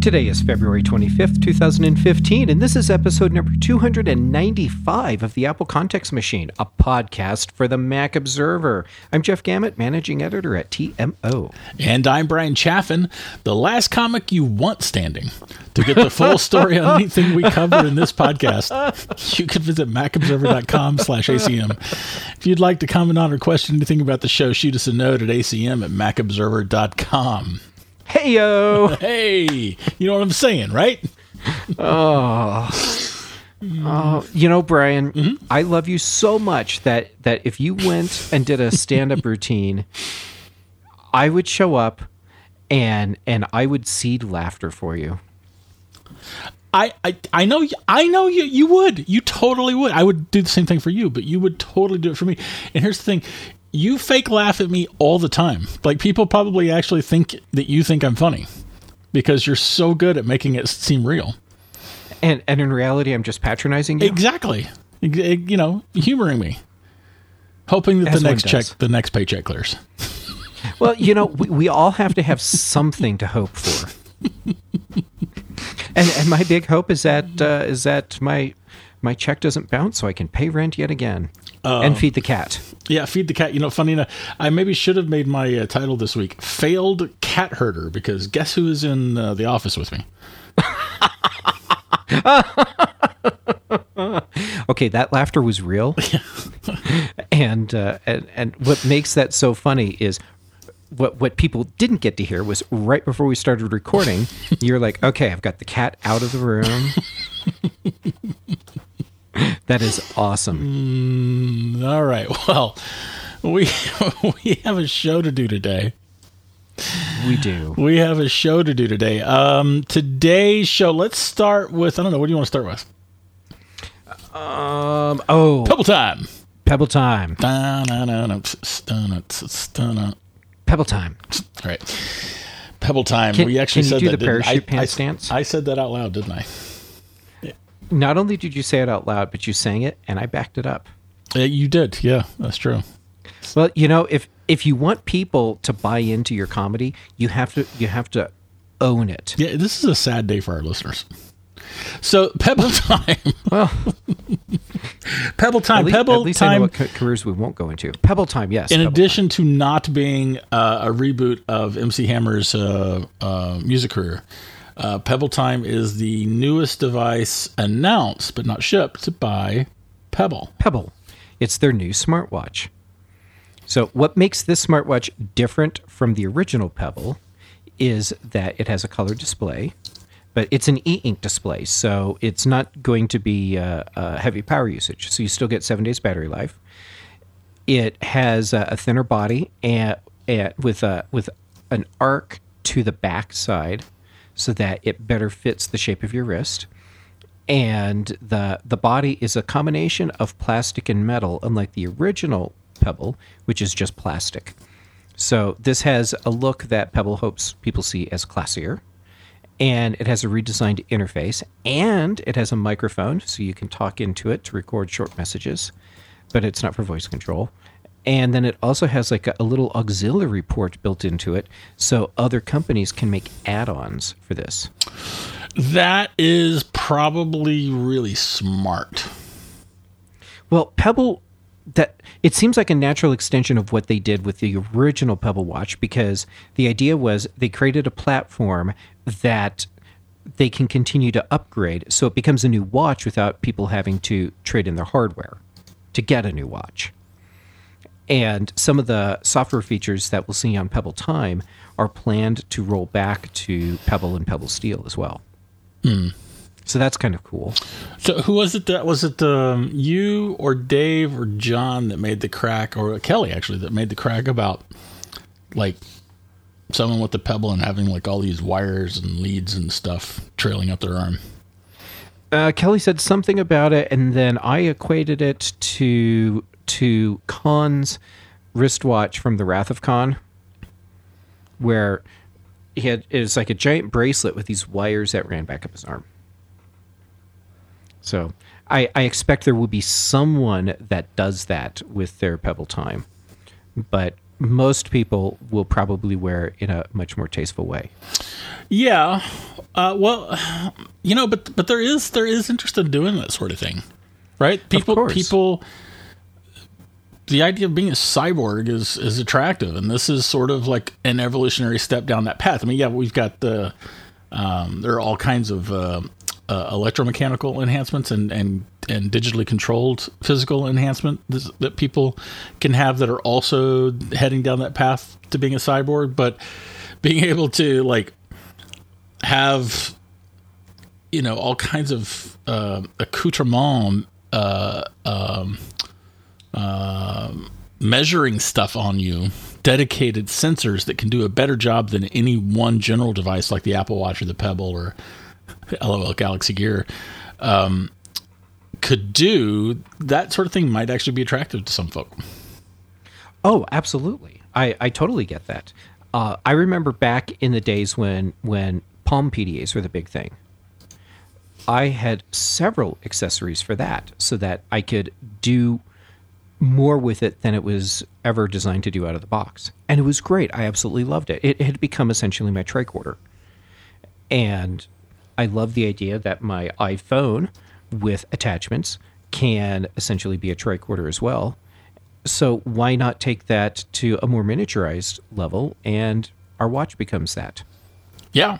Today is February 25th, 2015, and this is episode number 295 of the Apple Context Machine, a podcast for the Mac Observer. I'm Jeff Gamet, managing editor at TMO. And I'm Brian Chaffin, the last comic you want standing. To get the full story on anything we cover in this podcast, you can visit macobserver.com/ACM. If you'd like to comment on or question anything about the show, shoot us a note at acm@macobserver.com. Hey-yo! Hey, you know what I'm saying, right? Oh, Brian, I love you so much that if you went and did a stand-up routine, I would show up and I would seed laughter for you. I know you would. You totally would. I would do the same thing for you, but you would totally do it for me. And here's the thing. You fake laugh at me all the time. Like, people probably actually think that you think I'm funny because you're so good at making it seem real. And in reality, I'm just patronizing you? Exactly. You know, humoring me. Hoping that the next paycheck clears. Well, we all have to have something to hope for. And my big hope is that my check doesn't bounce so I can pay rent yet again. And feed the cat. Yeah, feed the cat. Funny enough, I maybe should have made my title this week, Failed Cat Herder, because guess who is in the office with me? Okay, that laughter was real. and what makes that so funny is what people didn't get to hear was right before we started recording, you're like, okay, I've got the cat out of the room. That is awesome. All right. Well, we have a show to do today. We do. We have a show to do today. Today's show, let's start with, I don't know, what do you want to start with? Pebble Time. Pebble Time. Pebble Time. All right. Pebble Time. Can you do the parachute pants dance? I said that out loud, didn't I? Not only did you say it out loud, but you sang it, and I backed it up. You did. Yeah, that's true. Well, if you want people to buy into your comedy, you have to own it. Yeah, this is a sad day for our listeners. So, Pebble Time. Well, Pebble Time. At least Time. I know what careers we won't go into. Pebble Time, yes. In addition to not being a reboot of MC Hammer's music career, Pebble Time is the newest device announced, but not shipped, by Pebble. Pebble. It's their new smartwatch. So what makes this smartwatch different from the original Pebble is that it has a color display, but it's an e-ink display, so it's not going to be heavy power usage. So you still get 7 days battery life. It has a thinner body and with an arc to the back side, so that it better fits the shape of your wrist. And the body is a combination of plastic and metal, unlike the original Pebble, which is just plastic. So this has a look that Pebble hopes people see as classier. And it has a redesigned interface, and it has a microphone, so you can talk into it to record short messages, but it's not for voice control. And then it also has like a little auxiliary port built into it, so other companies can make add-ons for this. That is probably really smart. Well, Pebble, it seems like a natural extension of what they did with the original Pebble watch, because the idea was they created a platform that they can continue to upgrade, so it becomes a new watch without people having to trade in their hardware to get a new watch. And some of the software features that we'll see on Pebble Time are planned to roll back to Pebble and Pebble Steel as well. So that's kind of cool. So who was it was it you or Dave or John that made the crack, or Kelly actually, that made the crack about like someone with the Pebble and having like all these wires and leads and stuff trailing up their arm? Kelly said something about it, and then I equated it to Khan's wristwatch from the Wrath of Khan, where it was like a giant bracelet with these wires that ran back up his arm. So I expect there will be someone that does that with their Pebble Time, but most people will probably wear it in a much more tasteful way. Yeah. Well, but there is interest in doing that sort of thing, right? People. The idea of being a cyborg is attractive, and this is sort of like an evolutionary step down that path. I mean, yeah, we've got there are all kinds of electromechanical enhancements and digitally controlled physical enhancement that people can have that are also heading down that path to being a cyborg. But being able to like have all kinds of accoutrement, measuring stuff on you, dedicated sensors that can do a better job than any one general device like the Apple Watch or the Pebble or LOL Galaxy Gear could do, that sort of thing might actually be attractive to some folk. Oh, absolutely. I totally get that. I remember back in the days when Palm PDAs were the big thing. I had several accessories for that so that I could do more with it than it was ever designed to do out of the box. And it was great. I absolutely loved it. It had become essentially my tricorder. And I love the idea that my iPhone with attachments can essentially be a tricorder as well. So why not take that to a more miniaturized level, and our watch becomes that? Yeah.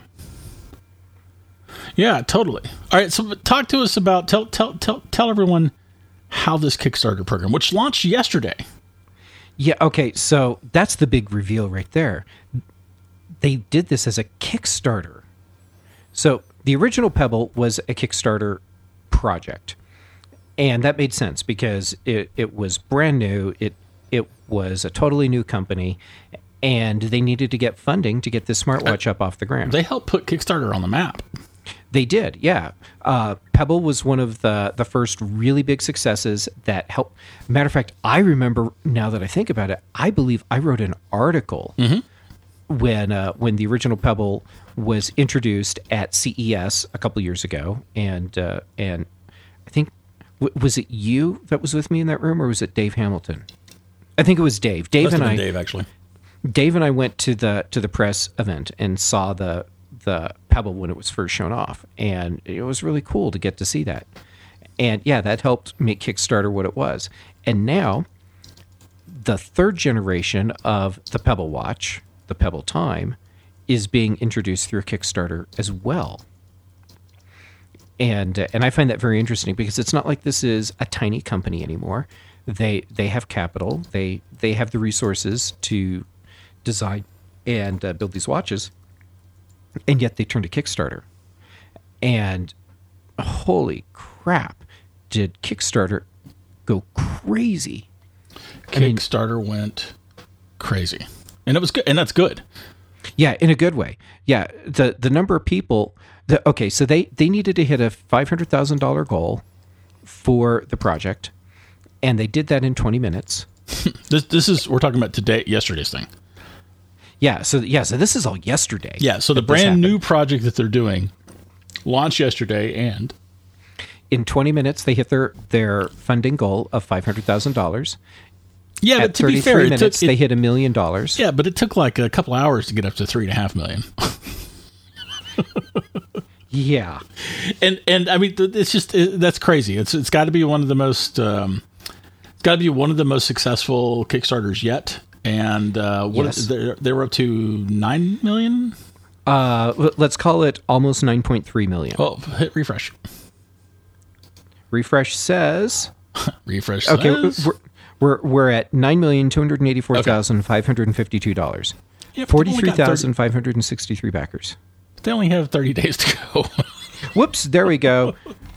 Yeah, totally. All right, so talk to us about, tell everyone how this Kickstarter program, which launched yesterday. Yeah, okay, so that's the big reveal right there. They did this as a Kickstarter. So the original Pebble was a Kickstarter project. And that made sense because it was brand new. It was a totally new company, and they needed to get funding to get this smartwatch up off the ground. They helped put Kickstarter on the map. They did, yeah. Pebble was one of the first really big successes that helped. Matter of fact, I remember, now that I think about it, I believe I wrote an article when the original Pebble was introduced at CES a couple years ago, and I think, was it you that was with me in that room, or was it Dave Hamilton? I think it was Dave. Dave and I. Dave, actually. Dave and I went to the press event and saw the Pebble when it was first shown off, and it was really cool to get to see that. And yeah, that helped make Kickstarter what it was. And now, the third generation of the Pebble Watch, the Pebble Time, is being introduced through Kickstarter as well. And I find that very interesting because it's not like this is a tiny company anymore. They have capital. They have the resources to design and build these watches, and yet they turned to Kickstarter. And holy crap, did Kickstarter go crazy? Kickstarter went crazy, and it was good, and that's good. Yeah, in a good way. Yeah, the number of people. So they needed to hit a $500,000 goal for the project, and they did that in 20 minutes. This is, we're talking about yesterday's thing. Yeah, so this is all yesterday. Yeah, so the brand new project that they're doing launched yesterday, and in 20 minutes they hit their funding goal of $500,000. Yeah, but to be fair, they hit $1 million. Yeah, but it took like a couple hours to get up to $3.5 million. Yeah, and I mean, it's just that's crazy. It's got to be one of the most successful Kickstarters yet. And yes. They were up to 9 million. Let's call it almost 9.3 million. Oh, hit refresh. Refresh says. Refresh says. Okay, we're at $9,284,552. Yeah, 43,563 backers. They only have 30 days to go. Whoops! There we go.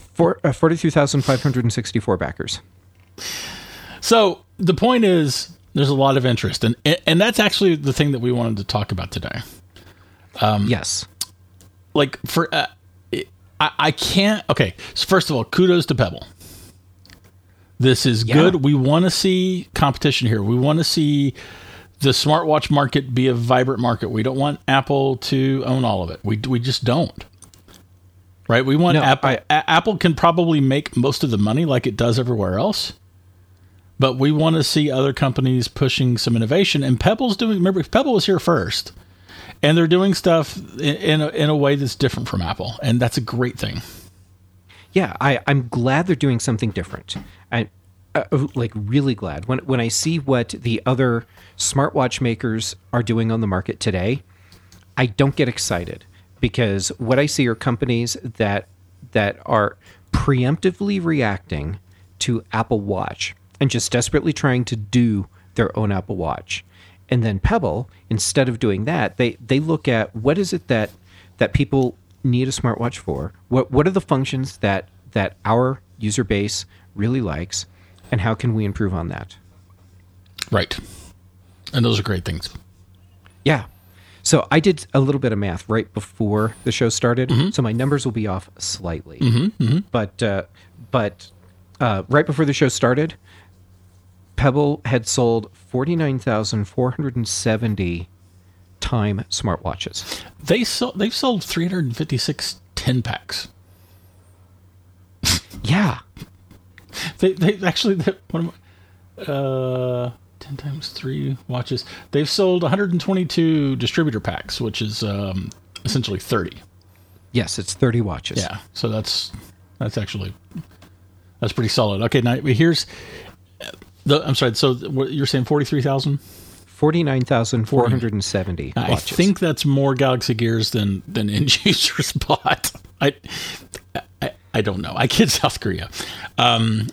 43,564 backers. So the point is, there's a lot of interest, and that's actually the thing that we wanted to talk about today. Yes. Like for I can't. Okay, so first of all, kudos to Pebble. This is good. We want to see competition here. We want to see the smartwatch market be a vibrant market. We don't want Apple to own all of it. We just don't. Right? We want Apple. Apple can probably make most of the money like it does everywhere else. But we want to see other companies pushing some innovation. And Pebble's doing, remember, Pebble was here first. And they're doing stuff in a way that's different from Apple, and that's a great thing. Yeah, I'm glad they're doing something different. Like really glad when I see what the other smartwatch makers are doing on the market today. I don't get excited because what I see are companies that are preemptively reacting to Apple Watch and just desperately trying to do their own Apple Watch. And then Pebble, instead of doing that, they look at what is it that people need a smartwatch for? What are the functions that our user base really likes? And how can we improve on that? Right. And those are great things. Yeah. So I did a little bit of math right before the show started. So my numbers will be off slightly. But right before the show started, Pebble had sold 49,470 Time smartwatches. They've sold 356 10-packs. Yeah. They actually, 10 times 3 watches. They've sold 122 distributor packs, which is essentially 30. Yes, it's 30 watches. Yeah, so that's pretty solid. Okay, now here's I'm sorry. So what you're saying, 43,000? 49,470 watches. I think that's more Galaxy Gears than end users bought. I don't know. I kid South Korea. I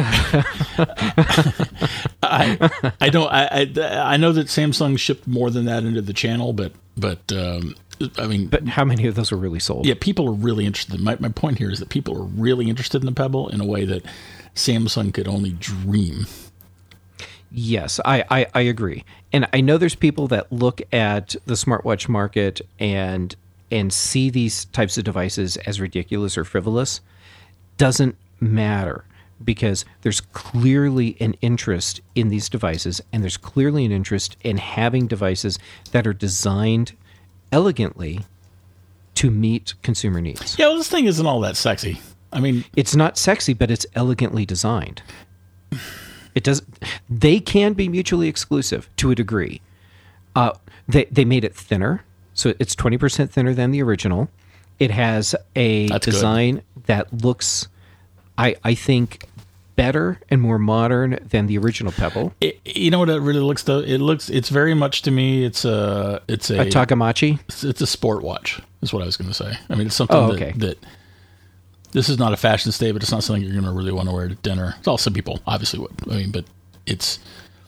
don't. I know that Samsung shipped more than that into the channel, but I mean, but how many of those were really sold? Yeah, people are really interested. My point here is that people are really interested in the Pebble in a way that Samsung could only dream. Yes, I agree, and I know there's people that look at the smartwatch market and see these types of devices as ridiculous or frivolous. Doesn't matter, because there's clearly an interest in these devices, and there's clearly an interest in having devices that are designed elegantly to meet consumer needs. Yeah, well, this thing isn't all that sexy. I mean, it's not sexy, but it's elegantly designed. It does. They can be mutually exclusive to a degree. They made it thinner, so it's 20% thinner than the original. It has a design that looks, I think, better and more modern than the original Pebble. You know what it really looks though? It's very much to me. It's a Takamachi. It's a sport watch. Is what I was going to say. I mean, it's something that this is not a fashion statement. It's not something you're going to really want to wear to dinner. It's all some people obviously would. I mean, but this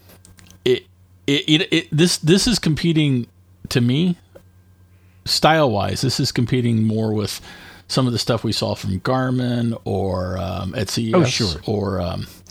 is competing to me. Style-wise, this is competing more with some of the stuff we saw from Garmin or at CES. Oh, sure. Or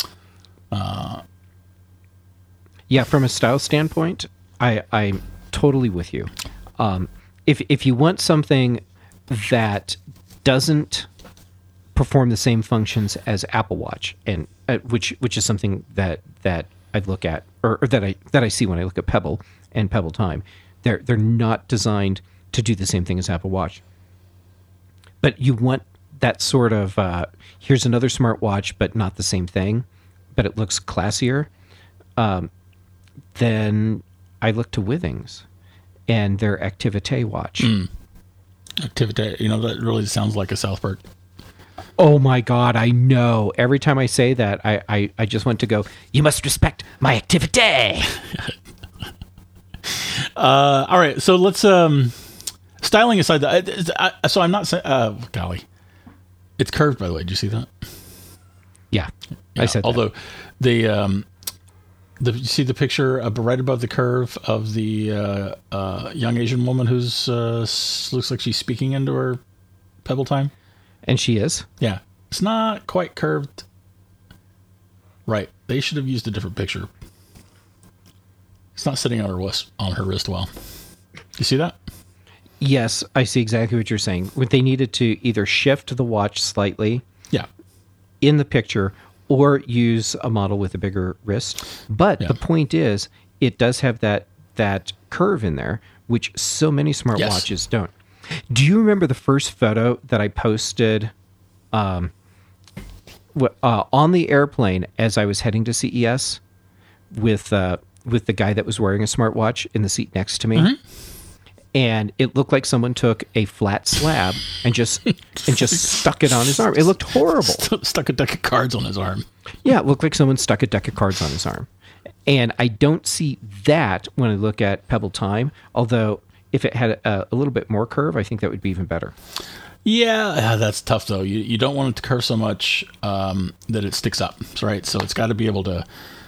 yeah, from a style standpoint, I'm totally with you. If you want something that doesn't perform the same functions as Apple Watch, and which is something that I look at or that I see when I look at Pebble and Pebble Time, they're not designed to do the same thing as Apple Watch. But you want that sort of, here's another smartwatch, but not the same thing, but it looks classier, then I look to Withings and their Activité watch. Activité, that really sounds like a South Park. Oh my God, I know. Every time I say that, I just want to go, you must respect my Activité! All right, so let's... styling aside, so I'm not saying... golly. It's curved, by the way. Did you see that? Yeah, I said although you see the picture right above the curve of the young Asian woman who's looks like she's speaking into her Pebble Time? And she is? Yeah. It's not quite curved. Right. They should have used a different picture. It's not sitting on her wrist well. You see that? Yes, I see exactly what you're saying. They needed to either shift the watch slightly in the picture or use a model with a bigger wrist. But the point is, it does have that curve in there, which so many smartwatches don't. Do you remember the first photo that I posted on the airplane as I was heading to CES with the guy that was wearing a smartwatch in the seat next to me? Mm-hmm. and it looked like someone took a flat slab and just stuck it on his arm. It looked horrible. Stuck a deck of cards on his arm. Yeah, it looked like someone stuck a deck of cards on his arm. And I don't see that when I look at Pebble Time, although if it had a little bit more curve, I think that would be even better. Yeah, that's tough though. You don't want it to curve so much that it sticks up, right? So it's got to be able to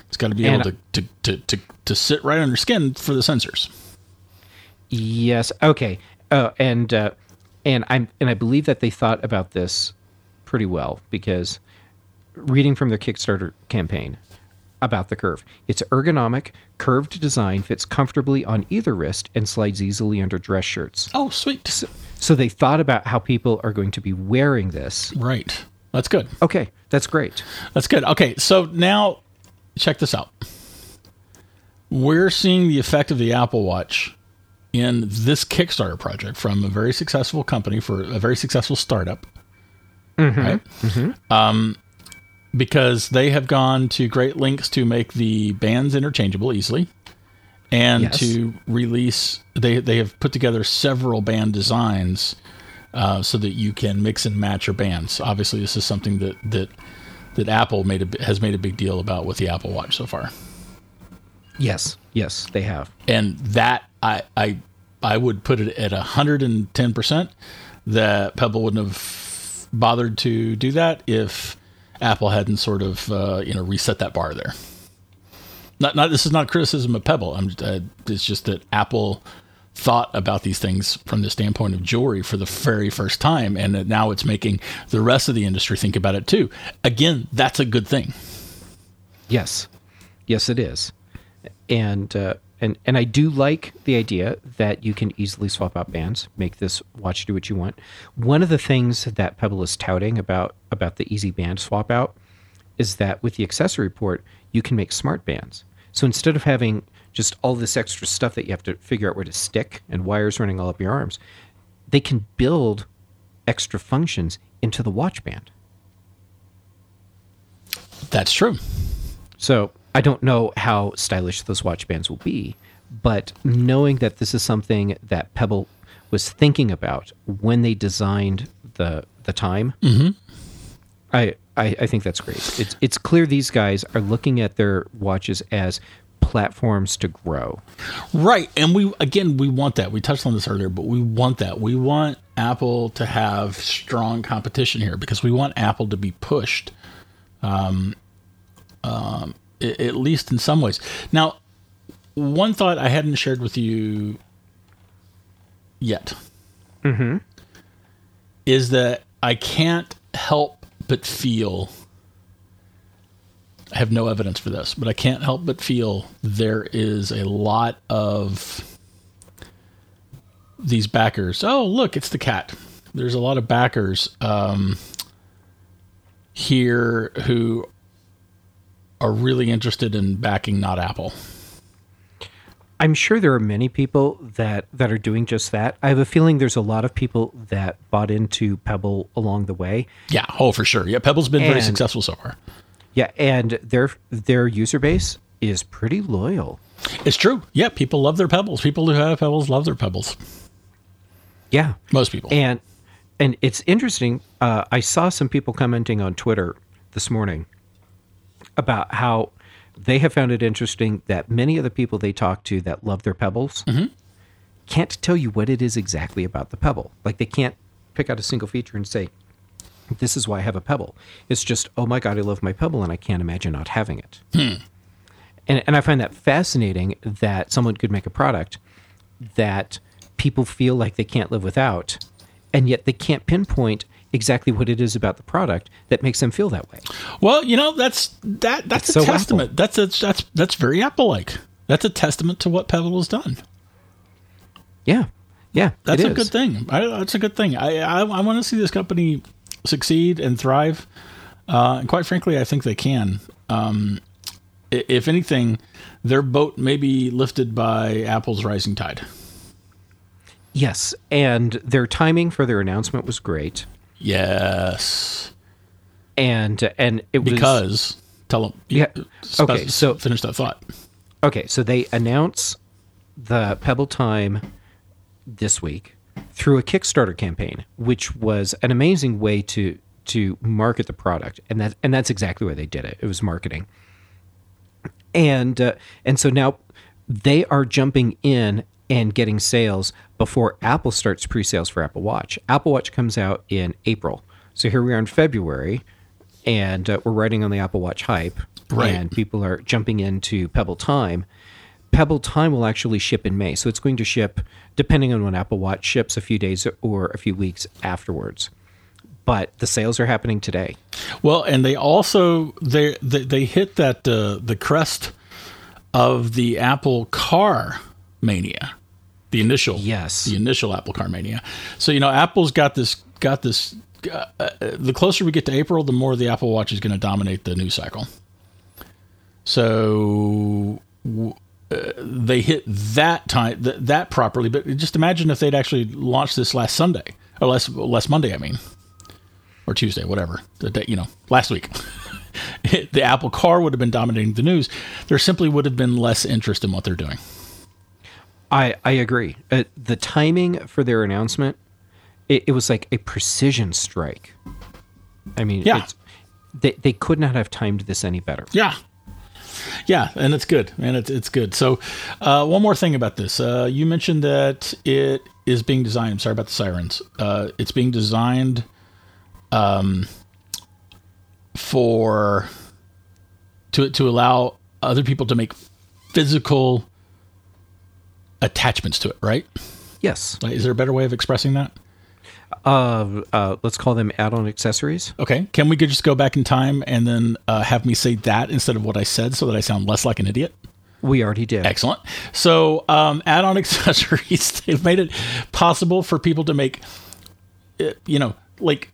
to sit right on your skin for the sensors. Yes. Okay. And I believe that they thought about this pretty well, because reading from their Kickstarter campaign about the curve, its ergonomic, curved design fits comfortably on either wrist and slides easily under dress shirts. Oh, sweet. So they thought about how people are going to be wearing this. Right. That's good. Okay. That's great. That's good. Okay. So now check this out. We're seeing the effect of the Apple Watch in this Kickstarter project from a very successful company for a very successful startup. Mm-hmm. Right? Mm-hmm. Because they have gone to great lengths to make the bands interchangeable easily, and to release, they have put together several band designs so that you can mix and match your bands. Obviously, this is something that Apple has made a big deal about with the Apple Watch so far. Yes, they have. And that I would put it at 110% that Pebble wouldn't have bothered to do that if Apple hadn't sort of reset that bar there. Not this is not criticism of Pebble. It's just that Apple thought about these things from the standpoint of jewelry for the very first time, and that now it's making the rest of the industry think about it too. Again, that's a good thing. Yes, it is, and I do like the idea that you can easily swap out bands, make this watch do what you want. One of the things that Pebble is touting about the easy band swap out is that with the accessory port, you can make smart bands. So instead of having just all this extra stuff that you have to figure out where to stick and wires running all up your arms, they can build extra functions into the watch band. That's true. So I don't know how stylish those watch bands will be, but knowing that this is something that Pebble was thinking about when they designed the time, mm-hmm. I think that's great. It's clear these guys are looking at their watches as platforms to grow. Right. And we want that. We touched on this earlier, but we want that. We want Apple to have strong competition here because we want Apple to be pushed, at least in some ways. Now, one thought I hadn't shared with you yet mm-hmm. is that I can't help but feel, I have no evidence for this, but I can't help but feel there is a lot of these backers. Oh, look, it's the cat. There's a lot of backers here who are really interested in backing not Apple. I'm sure there are many people that are doing just that. I have a feeling there's a lot of people that bought into Pebble along the way. Yeah, for sure. Yeah, Pebble's been very successful so far. Yeah, and their user base is pretty loyal. It's true. Yeah, people love their Pebbles. People who have Pebbles love their Pebbles. Yeah. Most people. And it's interesting. I saw some people commenting on Twitter this morning about how they have found it interesting that many of the people they talk to that love their Pebbles mm-hmm. can't tell you what it is exactly about the Pebble. Like they can't pick out a single feature and say, this is why I have a Pebble. It's just, oh my God, I love my Pebble and I can't imagine not having it. And I find that fascinating that someone could make a product that people feel like they can't live without, and yet they can't pinpoint exactly what it is about the product that makes them feel that way. Well, that's a so testament. Apple. That's very Apple-like. That's a testament to what Pebble has done. Yeah, that's a good thing. That's a good thing. I want to see this company succeed and thrive. And quite frankly, I think they can. If anything, their boat may be lifted by Apple's rising tide. Yes, and their timing for their announcement was great. Yes, and it was because tell them. Yeah. Okay. So finish that thought. Okay. So they announce the Pebble Time this week through a Kickstarter campaign, which was an amazing way to market the product, and that's exactly why they did it. It was marketing, and so now they are jumping in and getting sales before Apple starts pre-sales for Apple Watch. Apple Watch comes out in April, so here we are in February, and we're riding on the Apple Watch hype, right? And people are jumping into Pebble Time. Pebble Time will actually ship in May, so it's going to ship, depending on when Apple Watch ships, a few days or a few weeks afterwards. But the sales are happening today. Well, and they also they hit that the crest of the Apple Car mania, the initial Apple Car mania. So Apple's got this. The closer we get to April, the more the Apple Watch is going to dominate the news cycle. So they hit that time that properly. But just imagine if they'd actually launched this last Sunday or last Monday. I mean. Or Tuesday, whatever, the day, last week. The Apple Car would have been dominating the news. There simply would have been less interest in what they're doing. I agree. The timing for their announcement, it was like a precision strike. I mean, yeah. They could not have timed this any better. Yeah. Yeah, and it's good. And it's good. So one more thing about this. You mentioned that it is being designed. I'm sorry about the sirens. It's being designed to allow other people to make physical attachments to it, right? Yes. Is there a better way of expressing that? Let's call them add-on accessories. Okay. Can we just go back in time and then have me say that instead of what I said so that I sound less like an idiot? We already did. Excellent. So add-on accessories, they've made it possible for people to make, like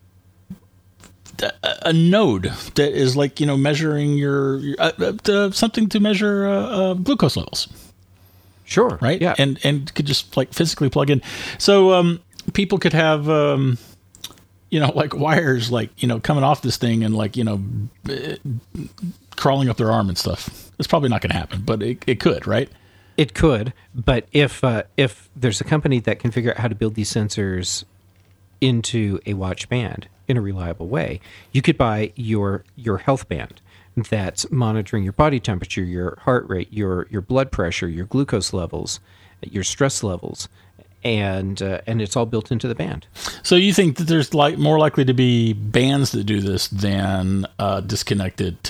a node that is like, measuring your something to measure glucose levels. Sure. Right. Yeah. And could just like physically plug in. So people could have, like wires, like, coming off this thing and like, crawling up their arm and stuff. It's probably not going to happen, but it could, right? It could. But if there's a company that can figure out how to build these sensors into a watch band in a reliable way, you could buy your health band that's monitoring your body temperature, your heart rate, your blood pressure, your glucose levels, your stress levels, and it's all built into the band. So you think that there's more likely to be bands that do this than disconnected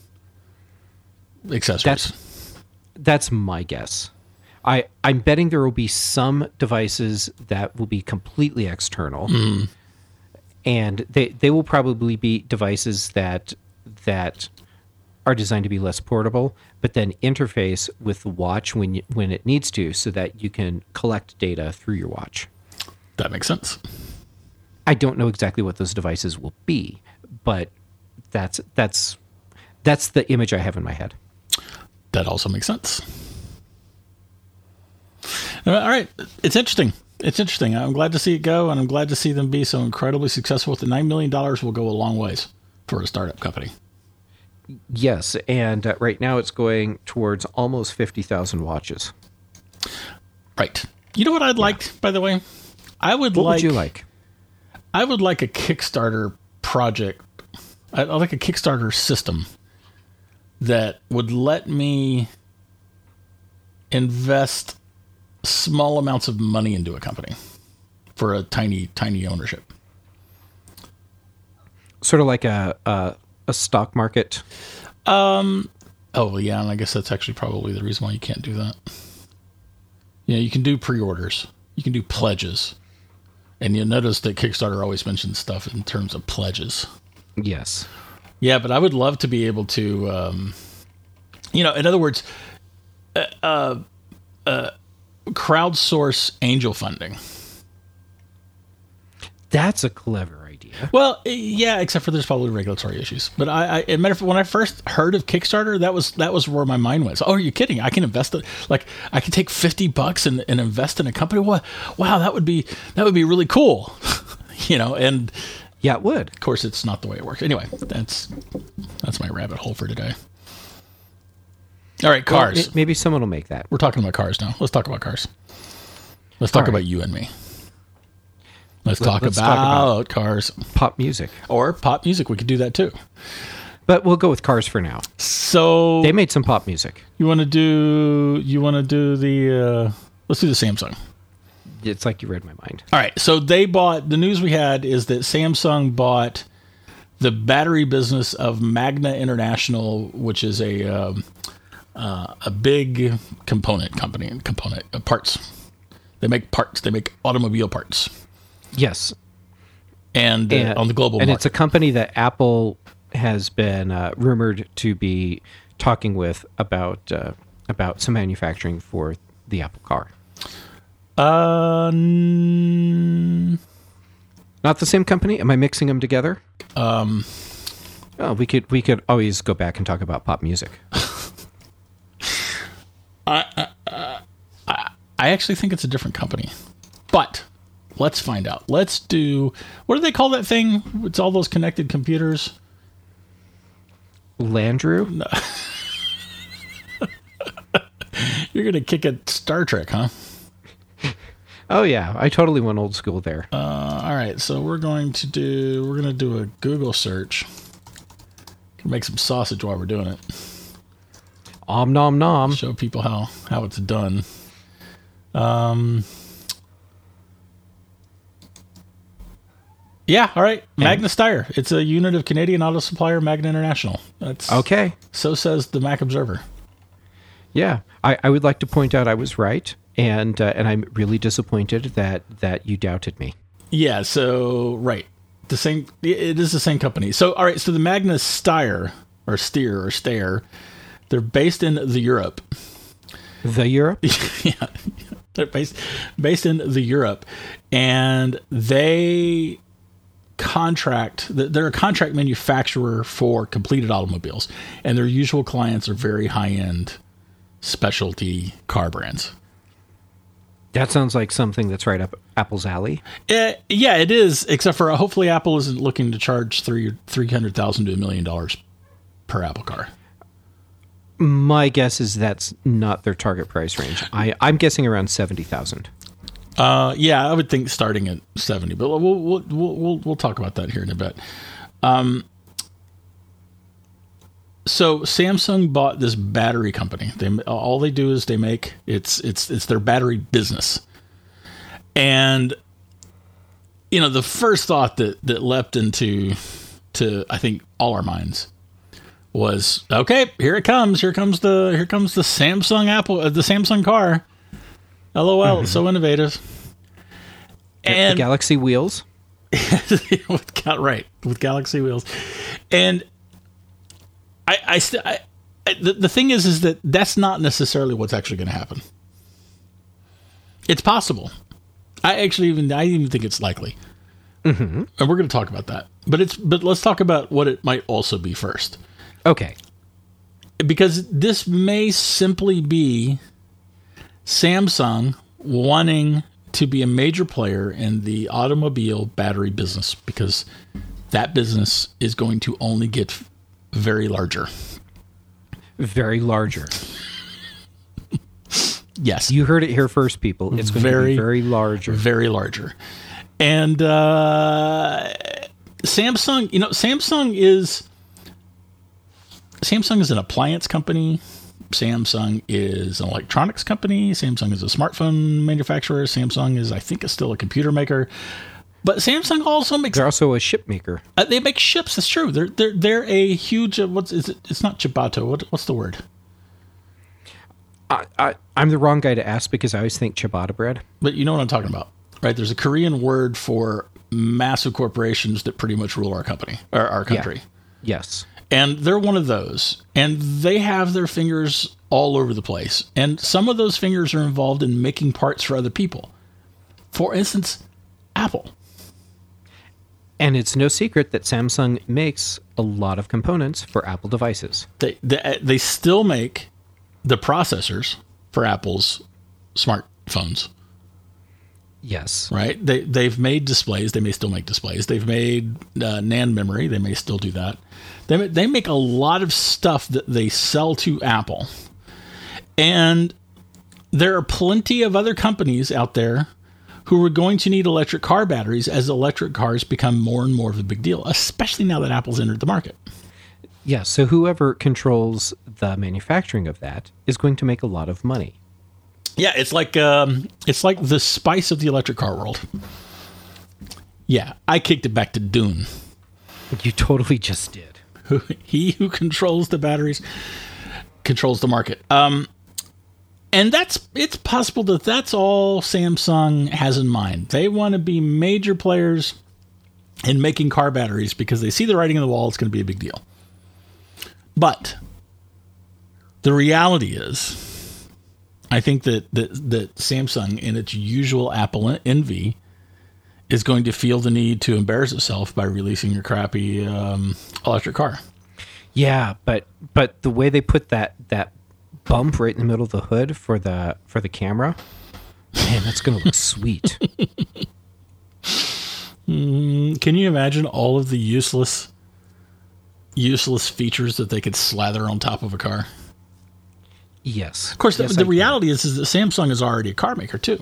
accessories? That's my guess. I'm betting there will be some devices that will be completely external, and they will probably be devices that are designed to be less portable, but then interface with the watch when it needs to, so that you can collect data through your watch. That makes sense. I don't know exactly what those devices will be, but that's the image I have in my head. That also makes sense. All right. It's interesting. It's interesting. I'm glad to see it go, and I'm glad to see them be so incredibly successful with it. $9 million will go a long ways for a startup company. Yes, and right now it's going towards almost 50,000 watches. Right. You know what I'd like, by the way? What would you like? I would like a Kickstarter project. I'd like a Kickstarter system that would let me invest small amounts of money into a company for a tiny ownership. Sort of like a stock market. Oh yeah, and I guess that's actually probably the reason why you can't do that. You can do pre-orders, you can do pledges, and you'll notice that Kickstarter always mentions stuff in terms of pledges. Yes. Yeah, but I would love to be able to, in other words, crowdsource angel funding. That's a clever idea. Well, yeah, except for there's probably regulatory issues. But when I first heard of Kickstarter, that was where my mind went. So, oh, are you kidding? I can invest it. Like, I can take $50 and invest in a company. What? Wow, that would be really cool. And yeah, it would. Of course, it's not the way it works. Anyway, that's my rabbit hole for today. All right, cars. Well, maybe someone will make that. We're talking about cars now. Let's talk about cars. Let's talk All right. about you and me. Let's talk let's about, talk about cars pop music. or pop music. We could do that too. But we'll go with cars for now. So They made some pop music. you want to do the let's do the Samsung. It's like you read my mind. All right. So they bought, the news we had is that Samsung bought the battery business of Magna International, which is a big component company, parts. They make parts. They make automobile parts. Yes. And on the global and market. it's a company that Apple has been rumored to be talking with about some manufacturing for the Apple car. Not the same company? Am I mixing them together? Oh, we could always go back and talk about pop music. I actually think it's a different company, but let's find out. Let's do, what do they call that thing? It's all those connected computers. Landrew? No. You're gonna kick at Star Trek, huh? Oh yeah, I totally went old school there. All right, so we're gonna do a Google search. Can make some sausage while we're doing it. Om nom nom. Show people how it's done. Yeah, all right. Magna Steyr. It's a unit of Canadian auto supplier Magna International. That's Okay. So says the Mac Observer. Yeah, I would like to point out I was right, and I'm really disappointed that you doubted me. Yeah, so right. It is the same company. So all right, so the Magna Steyr or Steyr, they're based in the Europe. The Europe? Yeah. They're based in the Europe, and they're a contract manufacturer for completed automobiles, and their usual clients are very high-end specialty car brands. That sounds like something that's right up Apple's alley. Yeah, it is, except for hopefully Apple isn't looking to charge $300,000 to $1 million per Apple car. My guess is that's not their target price range. I'm guessing around 70,000. Yeah, I would think starting at 70, but we'll talk about that here in a bit. So Samsung bought this battery company. All they do is they make it's their battery business. And the first thought that leapt into I think all our minds was, okay, here it comes. Here comes the Samsung the Samsung car. LOL, it's so innovative. And the Galaxy wheels. with Galaxy wheels. And the thing is that that's not necessarily what's actually going to happen. It's possible. I even think it's likely. Mm-hmm. And we're going to talk about that. But let's talk about what it might also be first. Okay. Because this may simply be Samsung wanting to be a major player in the automobile battery business, because that business is going to only get very larger. Very larger. Yes. You heard it here first, people. It's going to be very larger. Very larger. And Samsung is an appliance company. Samsung is an electronics company. Samsung is a smartphone manufacturer. Samsung is, I think, still a computer maker. But Samsung also makes. They're also a ship maker. They make ships. That's true. They're a huge. What's is it? It's not ciabatta. What's the word? I'm the wrong guy to ask because I always think ciabatta bread. But you know what I'm talking about, right? There's a Korean word for massive corporations that pretty much rule our country. Yeah. Yes. And they're one of those. And they have their fingers all over the place. And some of those fingers are involved in making parts for other people. For instance, Apple. And it's no secret that Samsung makes a lot of components for Apple devices. They still make the processors for Apple's smartphones. Yes. Right? They've made displays. They may still make displays. They've made NAND memory. They may still do that. They make a lot of stuff that they sell to Apple. And there are plenty of other companies out there who are going to need electric car batteries as electric cars become more and more of a big deal, especially now that Apple's entered the market. Yeah, so whoever controls the manufacturing of that is going to make a lot of money. Yeah, it's like the spice of the electric car world. Yeah, I kicked it back to Dune. You totally just did. He who controls the batteries controls the market. And it's possible that that's all Samsung has in mind. They want to be major players in making car batteries because they see the writing on the wall. It's going to be a big deal. But the reality is, I think that Samsung, in its usual Apple envy, is going to feel the need to embarrass itself by releasing a crappy electric car. Yeah, but the way they put that bump right in the middle of the hood for the camera, man, that's going to look sweet. Can you imagine all of the useless features that they could slather on top of a car? Yes. Of course, yes, the reality is that Samsung is already a car maker too.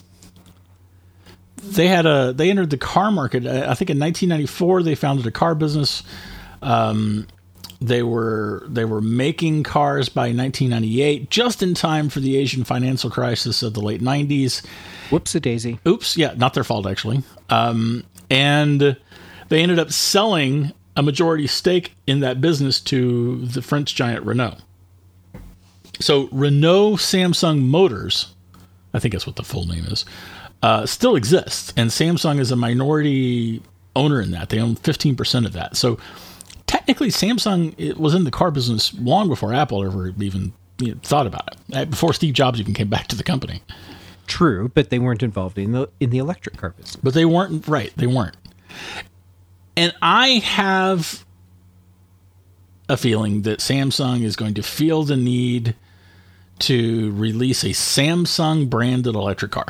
They entered the car market. I think in 1994 they founded a car business. They were making cars by 1998, just in time for the Asian financial crisis of the late 90s. Whoops-a-daisy. Oops, yeah, not their fault actually. And they ended up selling a majority stake in that business to the French giant Renault. So Renault Samsung Motors, I think that's what the full name is, still exists, and Samsung is a minority owner in that. They own 15% of that. So technically, Samsung was in the car business long before Apple ever even thought about it. Before Steve Jobs even came back to the company. True, but they weren't involved in the electric car business. But they weren't right. They weren't. And I have a feeling that Samsung is going to feel the need to release a Samsung branded electric car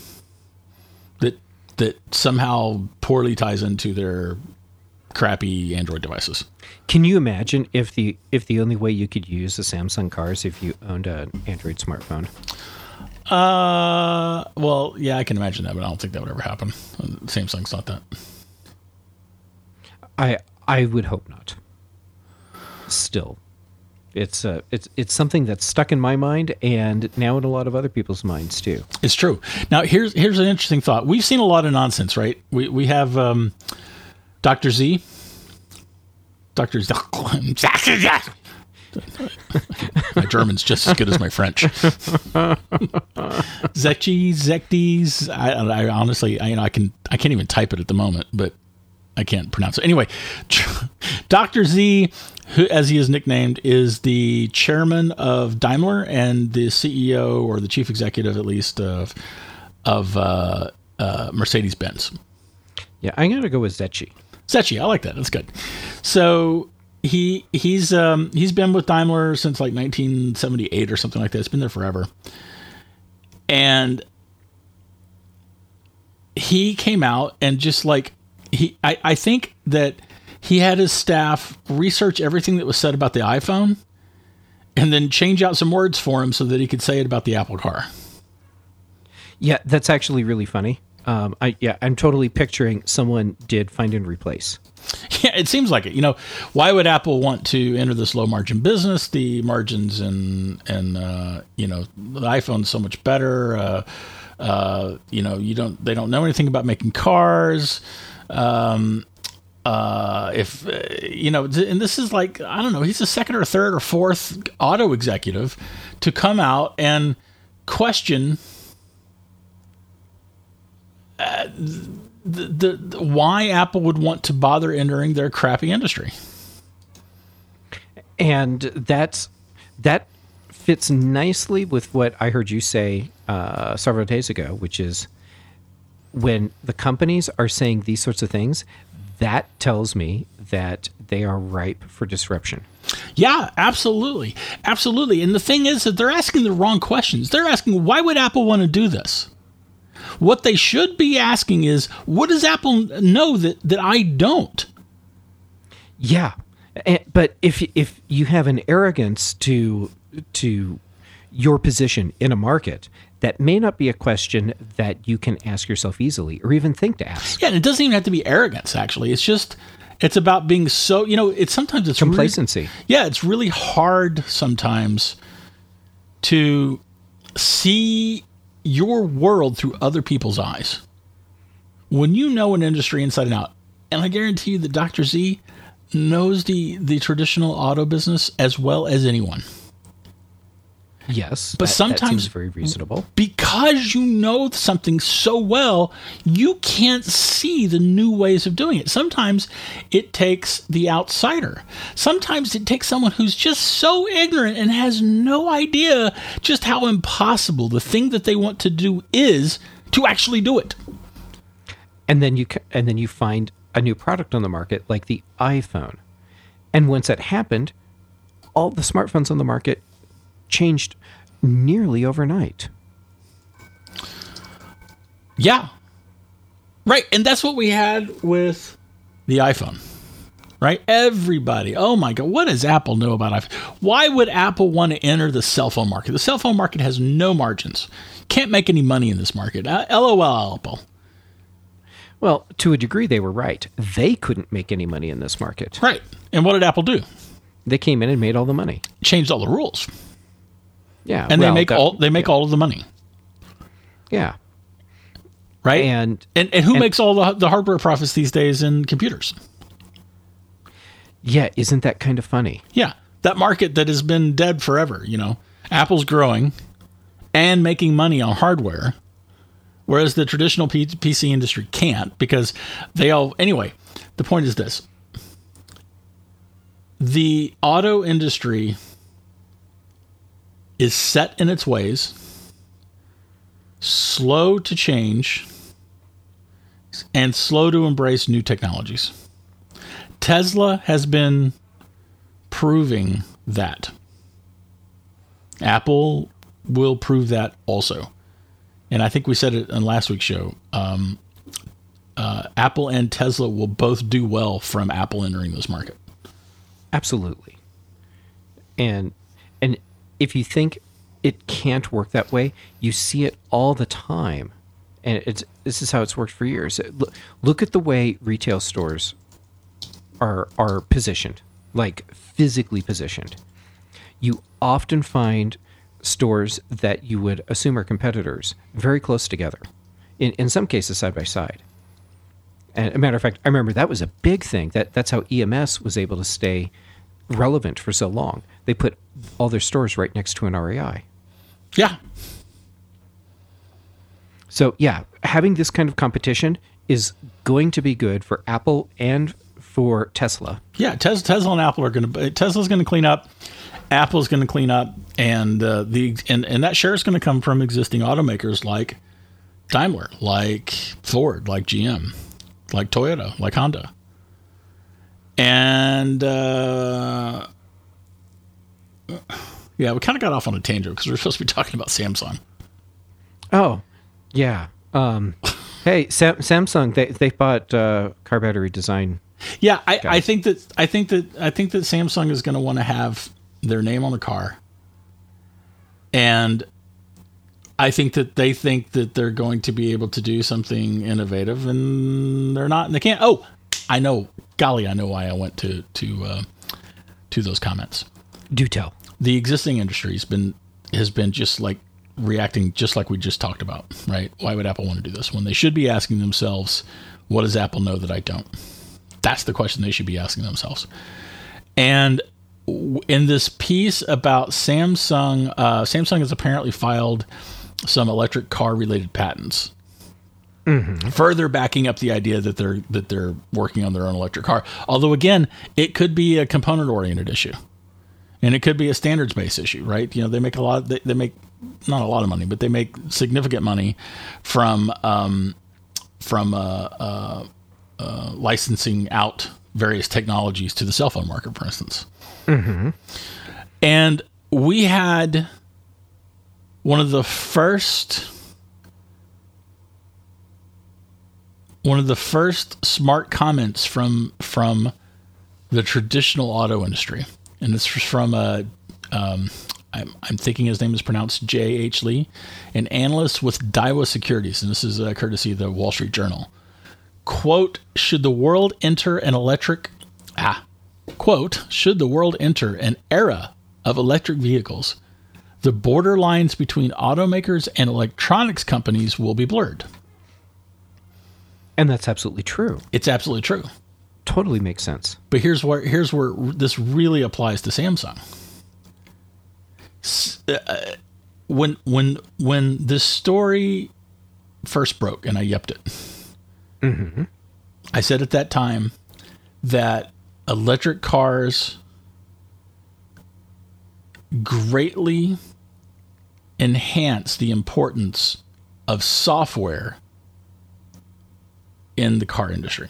that somehow poorly ties into their crappy Android devices. Can you imagine if the only way you could use a Samsung car is if you owned an Android smartphone? Well, yeah, I can imagine that, but I don't think that would ever happen. Samsung's not that. I would hope not. Still, it's something that's stuck in my mind and now in a lot of other people's minds too. It's true. Now here's an interesting thought. We've seen a lot of nonsense, right? We have Dr. Z. Dr. Z. My German's just as good as my French. Zekties. I honestly, I can't even type it at the moment, but I can't pronounce it. Anyway, Dr. Z, who, as he is nicknamed, is the chairman of Daimler and the CEO, or the chief executive at least, of Mercedes-Benz. Yeah, I'm going to go with Zecchi. Zecchi, I like that. That's good. So he's been with Daimler since like 1978 or something like that. It's been there forever. And he came out and just like, I think that he had his staff research everything that was said about the iPhone and then change out some words for him so that he could say it about the Apple car. Yeah, that's actually really funny. I'm totally picturing someone did find and replace. Yeah, it seems like it. Why would Apple want to enter this low margin business? The margins and the iPhone's so much better. They don't know anything about making cars. And this is like, I don't know, he's the second or third or fourth auto executive to come out and question the why Apple would want to bother entering their crappy industry. And that fits nicely with what I heard you say several days ago, which is when the companies are saying these sorts of things, that tells me that they are ripe for disruption. Yeah, absolutely. Absolutely. And the thing is that they're asking the wrong questions. They're asking, why would Apple want to do this? What they should be asking is, what does Apple know that I don't? Yeah. But if you have an arrogance to your position in a market, that may not be a question that you can ask yourself easily or even think to ask. Yeah, and it doesn't even have to be arrogance, actually. It's about being so, sometimes it's complacency. It's really hard sometimes to see your world through other people's eyes. When you know an industry inside and out, and I guarantee you that Dr. Z knows the traditional auto business as well as anyone. Yes, but sometimes that seems very reasonable. Because you know something so well, you can't see the new ways of doing it. Sometimes it takes the outsider. Sometimes it takes someone who's just so ignorant and has no idea just how impossible the thing that they want to do is to actually do it. And then you find a new product on the market like the iPhone. And once that happened, all the smartphones on the market changed nearly overnight. Yeah. Right. And that's what we had with the iPhone. Right? Everybody. Oh my God. What does Apple know about iPhone? Why would Apple want to enter the cell phone market? The cell phone market has no margins. Can't make any money in this market. LOL, Apple. Well, to a degree, they were right. They couldn't make any money in this market. Right. And what did Apple do? They came in and made all the money. Changed all the rules. Yeah. And they make all of the money. Yeah. Right? And who makes all the hardware profits these days in computers? Yeah, isn't that kind of funny? Yeah. That market that has been dead forever, Apple's growing and making money on hardware. Whereas the traditional PC industry can't because anyway, the point is this. The auto industry is set in its ways, slow to change, and slow to embrace new technologies. Tesla has been proving that. Apple will prove that also. And I think we said it in last week's show. Apple and Tesla will both do well from Apple entering this market. Absolutely. And if you think it can't work that way, you see it all the time. And this is how it's worked for years. Look at the way retail stores are positioned, like physically positioned. You often find stores that you would assume are competitors very close together, in some cases side by side. And as a matter of fact, I remember that was a big thing. That's how EMS was able to stay relevant for so long. They put all their stores right next to an REI. Yeah. So yeah, having this kind of competition is going to be good for Apple and for Tesla. Yeah, Tesla and Apple Tesla's going to clean up. Apple's going to clean up, and that share is going to come from existing automakers like Daimler, like Ford, like GM, like Toyota, like Honda. And we kind of got off on a tangent because we were supposed to be talking about Samsung. Oh, yeah. Hey, Samsung, they bought car battery design. Yeah, I think that Samsung is going to want to have their name on the car, and I think that they think that they're going to be able to do something innovative, and they're not, and they can't. Oh, I know. Golly, I know why I went to those comments. Do tell. The existing industry has been just like reacting just like we just talked about, right? Why would Apple want to do this when they should be asking themselves, what does Apple know that I don't? That's the question they should be asking themselves. And in this piece about Samsung, Samsung has apparently filed some electric car related patents. Mm-hmm. Further backing up the idea that they're working on their own electric car. Although again, it could be a component oriented issue, and it could be a standards based issue, right? They make they make not a lot of money, but they make significant money from licensing out various technologies to the cell phone market, for instance. Mm-hmm. And we had one of the first smart comments from the traditional auto industry, and it's from I I'm thinking his name is pronounced J.H. Lee, an analyst with Daiwa Securities, and this is courtesy of the Wall Street Journal. Quote, should the world enter an era of electric vehicles, the border lines between automakers and electronics companies will be blurred. And that's absolutely true. It's absolutely true. Totally makes sense. But here's where this really applies to Samsung. When this story first broke, and I yepped it, Mm-hmm. I said at that time that electric cars greatly enhance the importance of software in the car industry.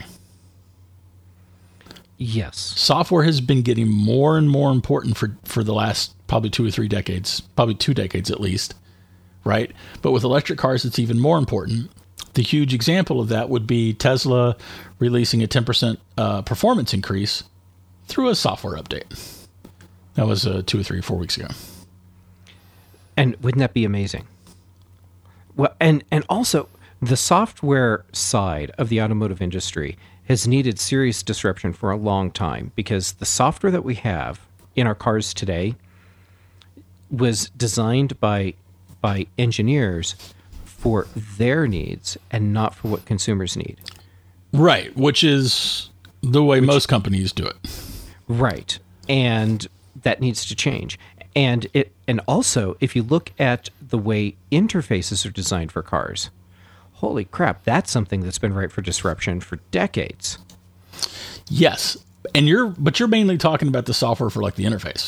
Yes. Software has been getting more and more important for the last probably 2 or 3 decades, probably 2 decades at least, right? But with electric cars, it's even more important. The huge example of that would be Tesla releasing a 10% performance increase through a software update. That was 2 or 3 or 4 weeks ago. And wouldn't that be amazing? Well, and also the software side of the automotive industry has needed serious disruption for a long time, because the software that we have in our cars today was designed by engineers for their needs and not for what consumers need. Right, which is the way most companies do it. Right. And that needs to change. And also, if you look at the way interfaces are designed for cars, holy crap, that's something that's been ripe for disruption for decades. Yes. But you're mainly talking about the software for like the interface.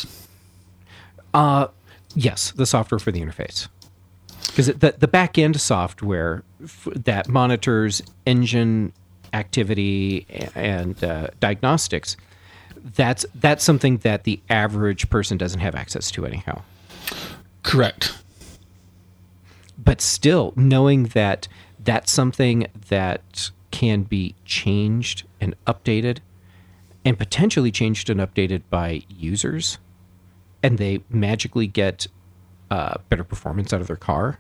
Yes, the software for the interface. Because the back end software that monitors engine activity and diagnostics, that's something that the average person doesn't have access to anyhow. Correct. But still, knowing that that's something that can be changed and updated, and potentially changed and updated by users, and they magically get better performance out of their car,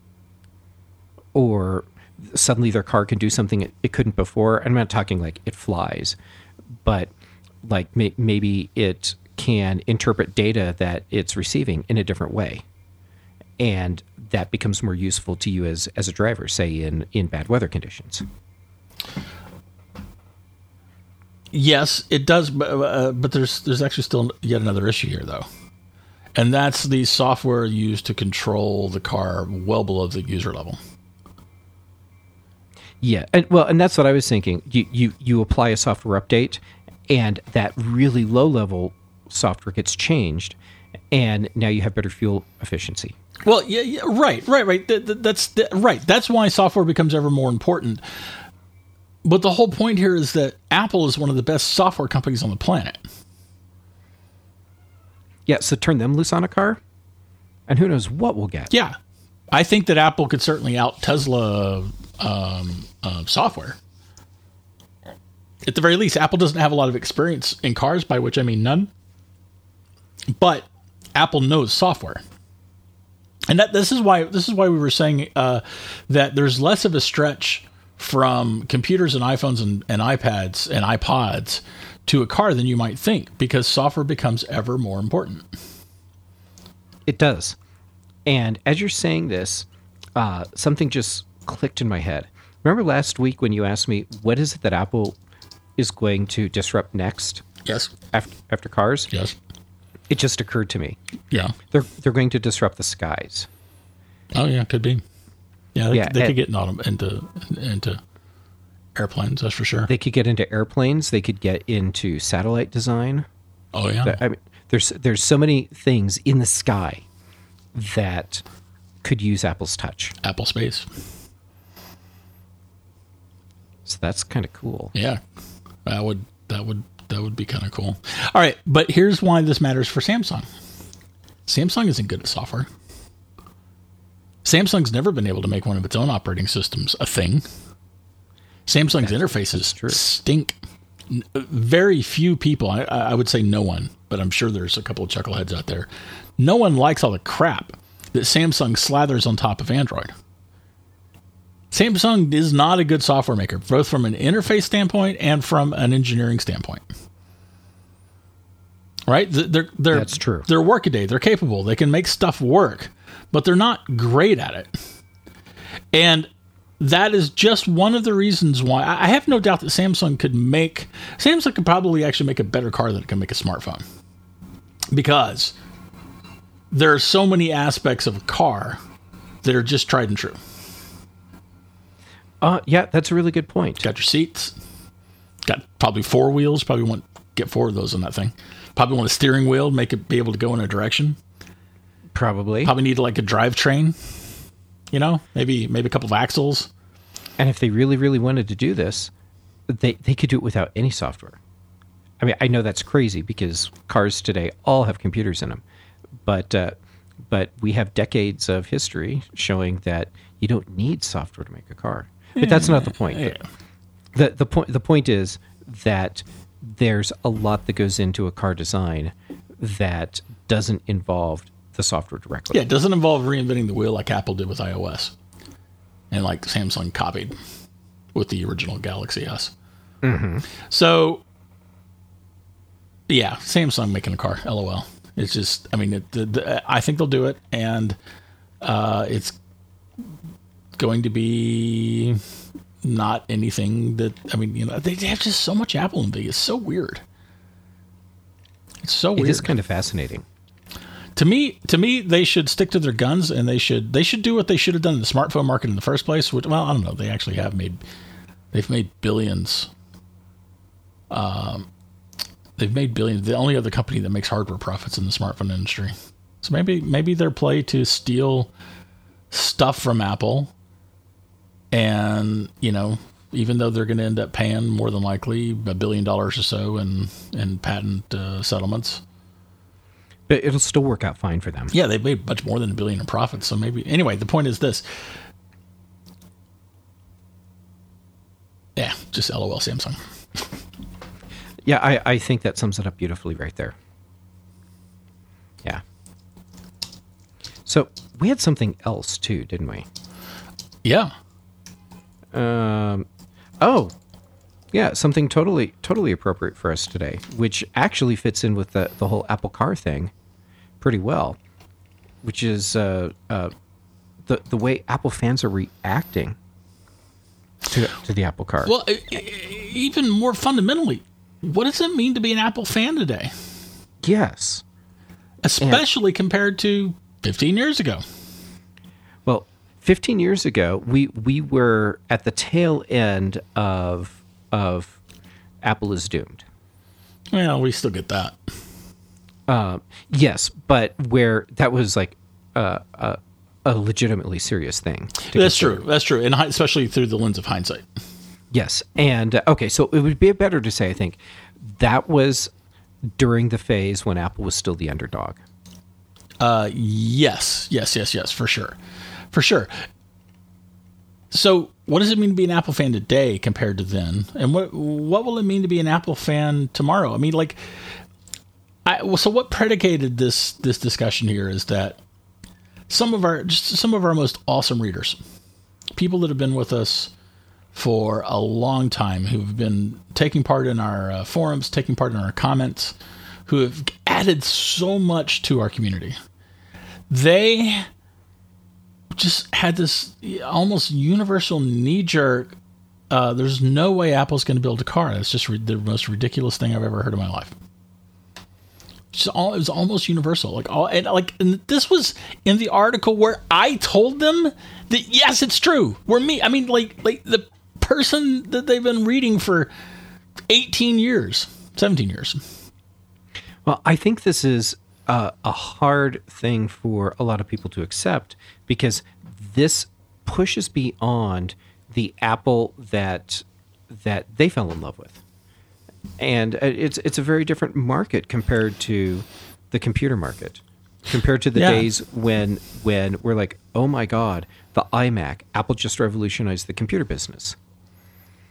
or suddenly their car can do something it couldn't before. I'm not talking like it flies, but like maybe it can interpret data that it's receiving in a different way. And that becomes more useful to you as a driver, say in bad weather conditions. Yes, it does, but there's actually still yet another issue here, though. And that's the software used to control the car well below the user level. Yeah, and that's what I was thinking. You apply a software update, and that really low-level software gets changed, and now you have better fuel efficiency. Well, yeah, right. That's right. That's why software becomes ever more important. But the whole point here is that Apple is one of the best software companies on the planet. Yeah, so turn them loose on a car, and who knows what we'll get. Yeah. I think that Apple could certainly out Tesla software. At the very least, Apple doesn't have a lot of experience in cars, by which I mean none. But Apple knows software. And this is why we were saying that there's less of a stretch from computers and iPhones and iPads and iPods to a car than you might think, because software becomes ever more important. It does. And as you're saying this, something just clicked in my head. Remember last week when you asked me, what is it that Apple is going to disrupt next? Yes. After cars? Yes. It just occurred to me. Yeah. They're going to disrupt the skies. Oh, yeah, could be. Yeah, they could get into airplanes, that's for sure. They could get into airplanes. They could get into satellite design. Oh, yeah. I mean, there's so many things in the sky that could use Apple's touch. Apple Space. So that's kind of cool. Yeah, that would be kind of cool. All right, but here's why this matters for Samsung. Samsung isn't good at software. Samsung's never been able to make one of its own operating systems a thing. Samsung's interfaces stink. Very few people, I would say no one, but I'm sure there's a couple of chuckleheads out there, no one likes all the crap that Samsung slathers on top of Android. Samsung is not a good software maker, both from an interface standpoint and from an engineering standpoint. Right? That's true. They're workaday. They're capable. They can make stuff work, but they're not great at it. And that is just one of the reasons why I have no doubt that Samsung could probably actually make a better car than it can make a smartphone. Because there are so many aspects of a car that are just tried and true. Yeah, that's a really good point. Got your seats. Got probably 4 wheels. Probably want to get 4 of those on that thing. Probably want a steering wheel, make it be able to go in a direction. Probably need like a drivetrain. Maybe a couple of axles. And if they really, really wanted to do this, they could do it without any software. I mean, I know that's crazy because cars today all have computers in them, but we have decades of history showing that you don't need software to make a car. But that's not the point. Yeah. The point is that there's a lot that goes into a car design that doesn't involve the software directly. Yeah, it doesn't involve reinventing the wheel like Apple did with iOS, and like Samsung copied with the original Galaxy S. Mm-hmm. So, yeah, Samsung making a car. LOL. It's just, I mean, I think they'll do it, and it's going to be not anything that, I mean, they have just so much Apple in Vegas. It's so weird. It's so weird. It is kind of fascinating. To me, they should stick to their guns, and they should do what they should have done in the smartphone market in the first place. Which, well, I don't know. They actually they've made billions. They've made billions. The only other company that makes hardware profits in the smartphone industry. So maybe their play to steal stuff from Apple, and even though they're going to end up paying more than likely $1 billion or so in patent settlements. But it'll still work out fine for them. Yeah, they've made much more than $1 billion in profits. So maybe, anyway, the point is this. Yeah, just LOL Samsung. Yeah, I think that sums it up beautifully right there. Yeah. So we had something else too, didn't we? Yeah. Yeah, something totally appropriate for us today, which actually fits in with the whole Apple Car thing pretty well, which is the way Apple fans are reacting to the Apple Car. Well, even more fundamentally, what does it mean to be an Apple fan today? Yes. Especially compared to 15 years ago. Well, 15 years ago, we were at the tail end of Apple is doomed. Well, we still get that. Yes, but where that was like a legitimately serious thing. That's true. That's true. And especially through the lens of hindsight. Yes. And okay, so it would be better to say, I think, that was during the phase when Apple was still the underdog. Yes, for sure. For sure. So what does it mean to be an Apple fan today compared to then? And what will it mean to be an Apple fan tomorrow? I mean, like, so what predicated this discussion here is that some of our most awesome readers, people that have been with us for a long time, who've been taking part in our forums, taking part in our comments, who have added so much to our community, they just had this almost universal knee-jerk, there's no way Apple's going to build a car. It's just the most ridiculous thing I've ever heard in my life. It was almost universal. And this was in the article where I told them that, yes, it's true. I mean, like the person that they've been reading for 17 years. Well, I think this is a hard thing for a lot of people to accept, because this pushes beyond the Apple that they fell in love with. And it's a very different market compared to the computer market, compared to the days when we're like, oh my God, the iMac, Apple just revolutionized the computer business.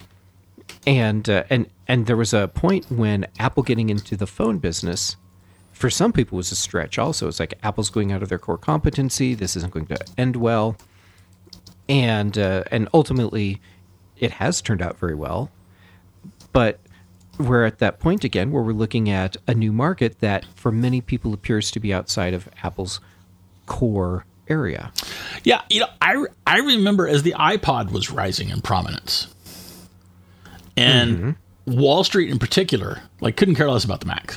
And there was a point when Apple getting into the phone business for some people was a stretch also. It's like Apple's going out of their core competency. This isn't going to end well. And ultimately, it has turned out very well. But we're at that point again where we're looking at a new market that for many people appears to be outside of Apple's core area. Yeah, I remember as the iPod was rising in prominence, and Wall Street in particular, like, couldn't care less about the Mac.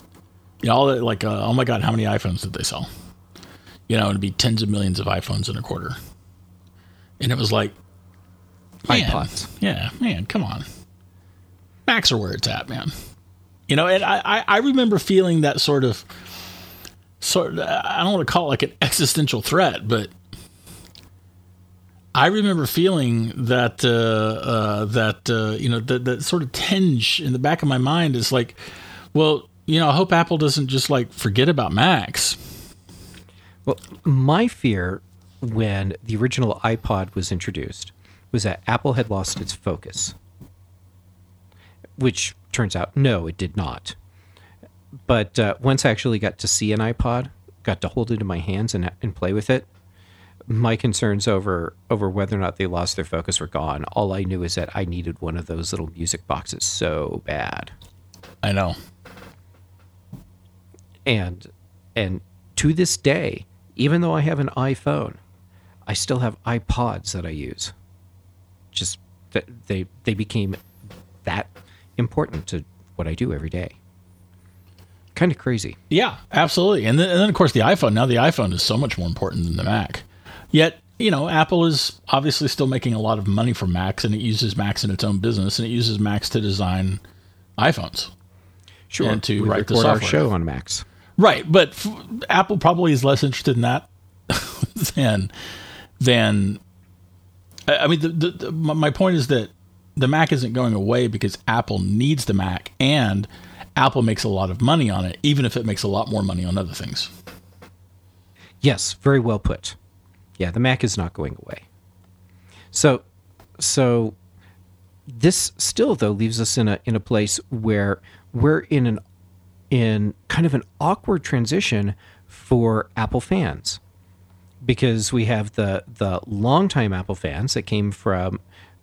Oh my God, how many iPhones did they sell? It'd be tens of millions of iPhones in a quarter. And it was like, man, iPods. Yeah, man, come on. Macs are where it's at, man. And I remember feeling that sort of, I don't want to call it like an existential threat, but I remember feeling that sort of tinge in the back of my mind is like, well, I hope Apple doesn't just like forget about Macs. Well, my fear when the original iPod was introduced was that Apple had lost its focus, which turns out, no, it did not. But once I actually got to see an iPod, got to hold it in my hands and play with it, my concerns over whether or not they lost their focus were gone. All I knew is that I needed one of those little music boxes so bad. I know. And to this day, even though I have an iPhone, I still have iPods that I use. Just that they became that important to what I do every day. Kind of crazy. Yeah, absolutely. And then of course the iPhone. Now the iPhone is so much more important than the Mac. Yet, Apple is obviously still making a lot of money from Macs, and it uses Macs in its own business, and it uses Macs to design iPhones. Sure. And to we write the record software. Our show on Macs. Right, but Apple probably is less interested in that than I mean, my point is that the Mac isn't going away because Apple needs the Mac, and Apple makes a lot of money on it, even if it makes a lot more money on other things. Yes, very well put. Yeah, the Mac is not going away. So this still, though, leaves us in a place where we're in kind of an awkward transition for Apple fans, because we have the longtime Apple fans that came from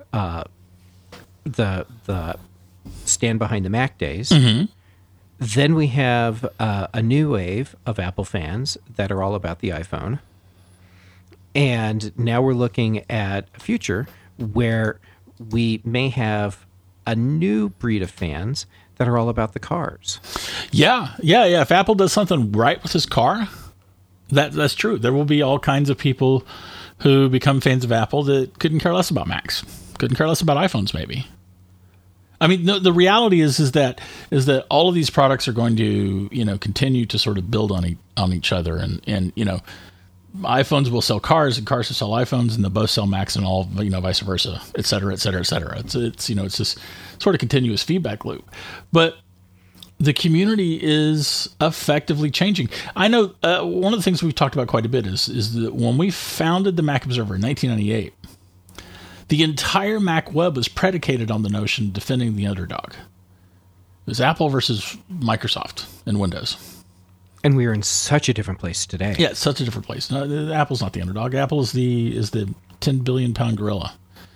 the stand behind the Mac days. Mm-hmm. Then we have a new wave of Apple fans that are all about the iPhone. And now we're looking at a future where we may have a new breed of fans that are all about the cars. Yeah. If Apple does something right with his car, that's true. There will be all kinds of people who become fans of Apple that couldn't care less about Macs, couldn't care less about iPhones, maybe. I mean, the reality is that all of these products are going to, continue to sort of build on each other, and iPhones will sell cars, and cars will sell iPhones, and they'll both sell Macs, and all, vice versa, et cetera, et cetera, et cetera. It's this sort of continuous feedback loop. But the community is effectively changing. I know one of the things we've talked about quite a bit is that when we founded the Mac Observer in 1998, the entire Mac web was predicated on the notion of defending the underdog. It was Apple versus Microsoft and Windows. And we are in such a different place today. Yeah, it's such a different place. No, Apple's not the underdog. Apple is the 10 billion pound gorilla.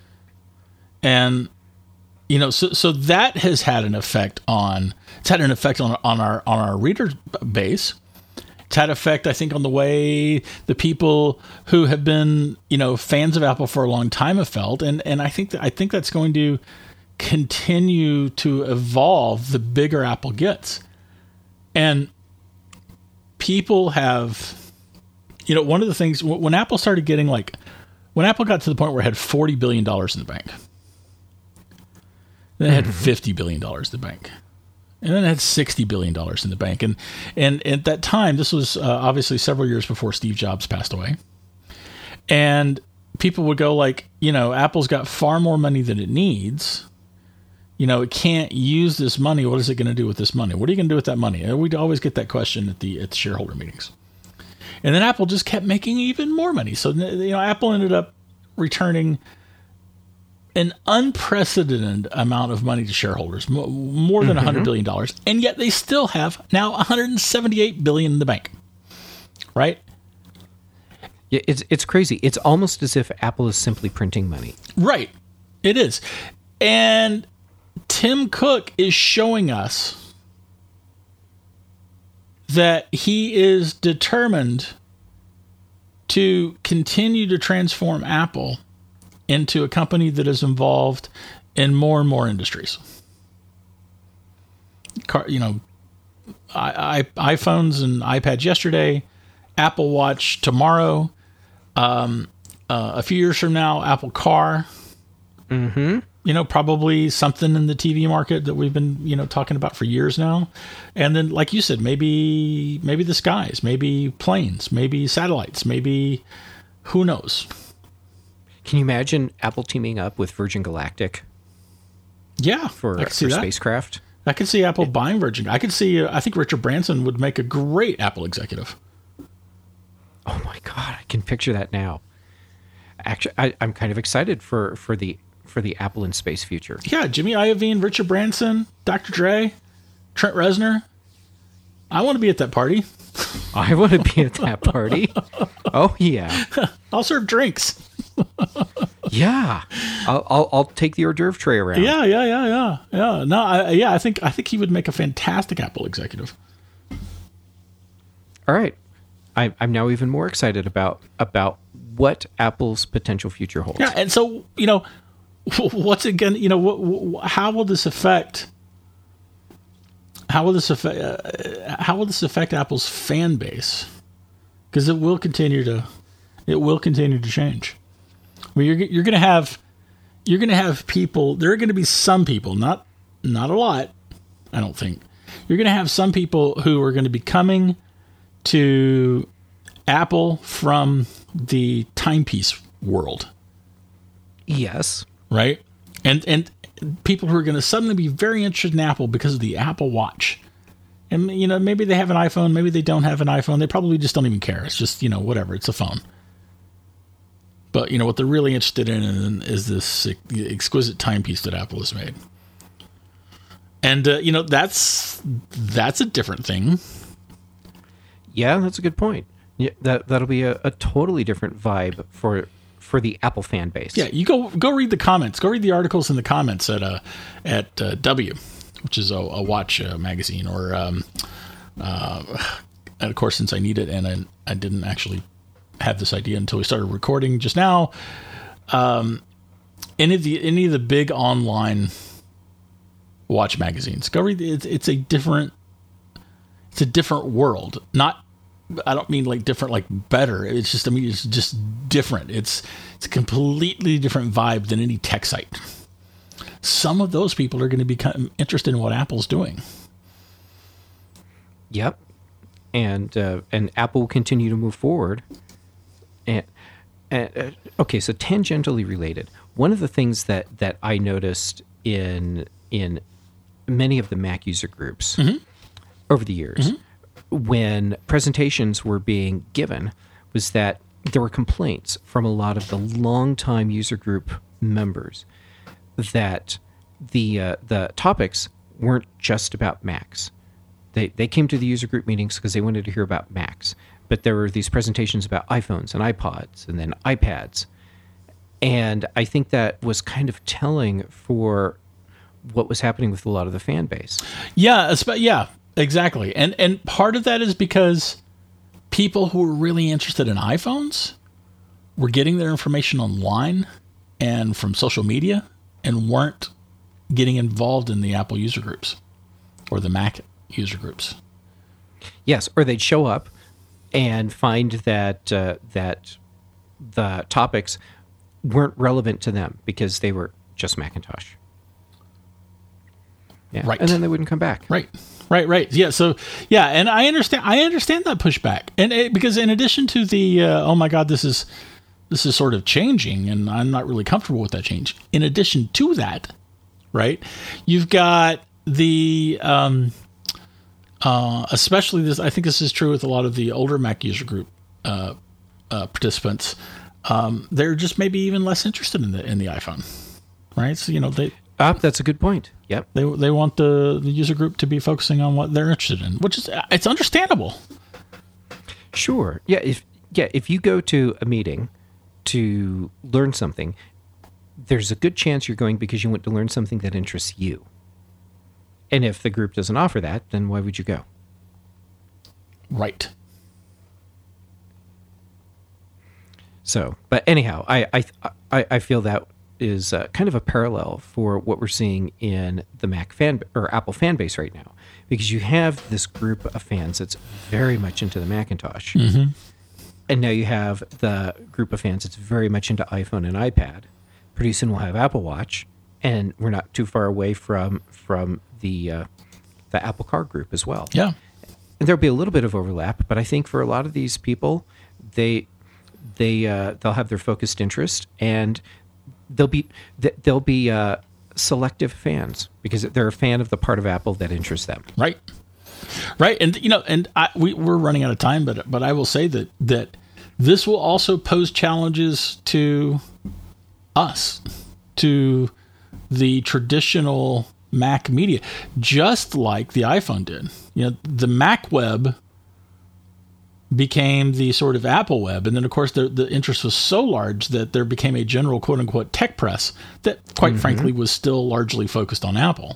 And so that has had an effect on our reader base. It's had effect, I think, on the way the people who have been, fans of Apple for a long time have felt, and I think that's going to continue to evolve the bigger Apple gets. And people have, one of the things when Apple started getting when Apple got to the point where it had $40 billion in the bank, then it had $50 billion in the bank. And then it had $60 billion in the bank. And at that time, this was obviously several years before Steve Jobs passed away. And people would go Apple's got far more money than it needs. It can't use this money. What is it going to do with this money? What are you going to do with that money? And we'd always get that question at the shareholder meetings. And then Apple just kept making even more money. So, Apple ended up returning an unprecedented amount of money to shareholders, more than $100 billion, and yet they still have now $178 billion in the bank, right? Yeah, it's crazy. It's almost as if Apple is simply printing money. Right. It is. And Tim Cook is showing us that he is determined to continue to transform Apple into a company that is involved in more and more industries. iPhones and iPads yesterday, Apple Watch tomorrow, a few years from now, Apple Car. Probably something in the TV market that we've been, talking about for years now. And then, like you said, maybe the skies, maybe planes, maybe satellites, maybe who knows. Can you imagine Apple teaming up with Virgin Galactic? Yeah, for spacecraft. I could see Apple buying Virgin. I think Richard Branson would make a great Apple executive. Oh my God, I can picture that now. Actually, I'm kind of excited for the Apple in space future. Yeah, Jimmy Iovine, Richard Branson, Dr. Dre, Trent Reznor. I want to be at that party. I want to be at that party. Oh yeah, I'll serve drinks. Yeah, I'll take the hors d'oeuvre tray around. Yeah. No, I think he would make a fantastic Apple executive. All right, I'm now even more excited about what Apple's potential future holds. Yeah, and so what's it going? How will this affect? How will this affect Apple's fan base? Because it will continue to change. I mean, you're going to have people. There are going to be some people, not a lot, I don't think. You're going to have some people who are going to be coming to Apple from the timepiece world. Yes. Right? And people who are going to suddenly be very interested in Apple because of the Apple Watch. And, maybe they have an iPhone, maybe they don't have an iPhone. They probably just don't even care. It's just, whatever. It's a phone. But, what they're really interested in is this exquisite timepiece that Apple has made. And, that's a different thing. Yeah, that's a good point. Yeah, that'll be a totally different vibe for the Apple fan base. Yeah, you go read the comments. Go read the articles in the comments at W, which is a watch magazine, or and of course, since I need it, and I didn't actually have this idea until we started recording just now. Any of the big online watch magazines, go read. It's a different world. I don't mean like different, like better. It's just different. It's a completely different vibe than any tech site. Some of those people are going to become interested in what Apple's doing. Yep. And Apple will continue to move forward. And okay, so tangentially related. One of the things that I noticed in many of the Mac user groups over the years, when presentations were being given, was that there were complaints from a lot of the longtime user group members that the topics weren't just about Macs. They came to the user group meetings because they wanted to hear about Macs, but there were these presentations about iPhones and iPods and then iPads. And I think that was kind of telling for what was happening with a lot of the fan base. Yeah, exactly. And part of that is because people who were really interested in iPhones were getting their information online and from social media and weren't getting involved in the Apple user groups or the Mac user groups. Yes, or they'd show up and find that that the topics weren't relevant to them because they were just Macintosh. Yeah. Right. And then they wouldn't come back. Right. Yeah. So, yeah. And I understand that pushback. And because in addition to the, oh my God, this is sort of changing and I'm not really comfortable with that change. In addition to that, right, you've got the, especially this, I think this is true with a lot of the older Mac user group, participants. They're just maybe even less interested in the iPhone. right? So, That's a good point. Yep. they want the user group to be focusing on what they're interested in, which is, it's understandable. Sure. Yeah. If you go to a meeting to learn something, there's a good chance you're going because you want to learn something that interests you. And if the group doesn't offer that, then why would you go? Right. So, but anyhow, I feel that is kind of a parallel for what we're seeing in the Mac fan or Apple fan base right now, because you have this group of fans that's very much into the Macintosh, and now you have the group of fans that's very much into iPhone and iPad. Pretty soon we'll have Apple Watch, and we're not too far away from the Apple Car group as well. Yeah. And there'll be a little bit of overlap, but I think for a lot of these people, they'll have their focused interest, and they'll be selective fans because they're a fan of the part of Apple that interests them. Right. And we're running out of time, but I will say that this will also pose challenges to us, to the traditional Mac media, just like the iPhone did. The Mac web became the sort of Apple web, and then of course the interest was so large that there became a general quote unquote tech press that quite frankly was still largely focused on Apple.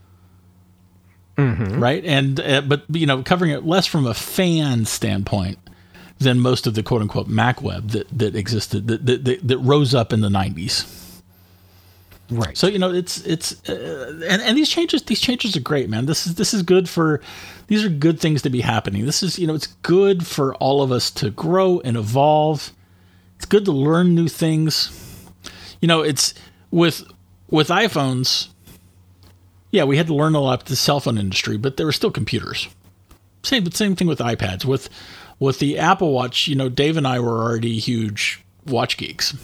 Right. And but covering it less from a fan standpoint than most of the quote unquote Mac web that existed that rose up in the 90s. Right. So and these changes are great, man. This is good for, these are good things to be happening. This is it's good for all of us to grow and evolve. It's good to learn new things. It's with iPhones. Yeah, we had to learn a lot of the cell phone industry, but there were still computers. Same thing with iPads. With the Apple Watch, Dave and I were already huge watch geeks.